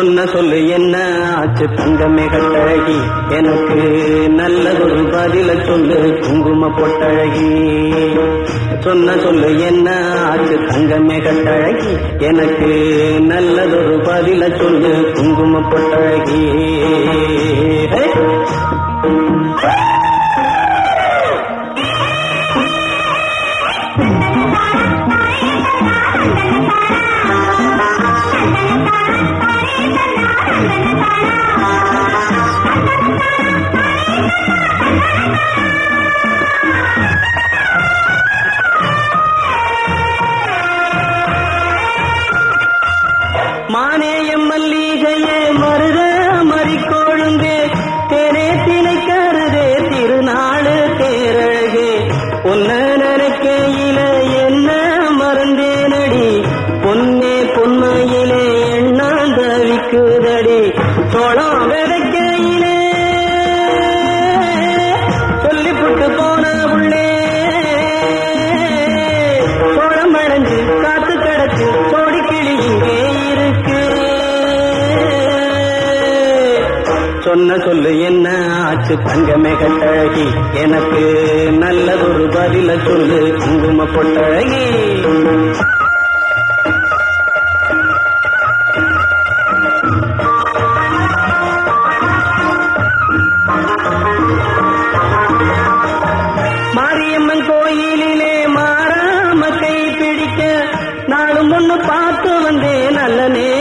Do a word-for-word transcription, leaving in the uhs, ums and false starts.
சொன்ன சொல்லு என்ன ஆச்சு தங்கமே கட்டழகி, எனக்கு நல்லதொரு பதில சொல்லு குங்கும பொட்டழகி. சொன்ன சொல்லு என்ன ஆச்சு தங்கமே கட்டழகி, எனக்கு நல்லதொரு பதில சொல்லு குங்கும பொட்டழகி. மானேயம் மல்லிகையே மருத மறிக்கொழுந்தே தேனே தினை கருதே திருநாளு தேரழகே. பொன்ன நினைக்கையில என்ன மறந்தேனடி, பொன்னே பொன்மையிலே எண்ணாந்தவிக்குதடி. சோளம் விதைக்கையிலே சொல்லிப்புட்டு போன உள்ளே சோளம் அடைஞ்சு காத்து கிடச்சு கோடிக்கிளி இங்கே இருக்கு. சொன்ன சொல்லு என்ன ஆச்சு தங்கமே கட்டழகி, எனக்கு நல்லதொரு பதில சொல்லு குங்கும பொட்டழகி. மாரியம்மன் கோயிலிலே மாறாம கை பிடிக்க நாளும் ஒண்ணு பார்த்து வந்தே நல்ல நே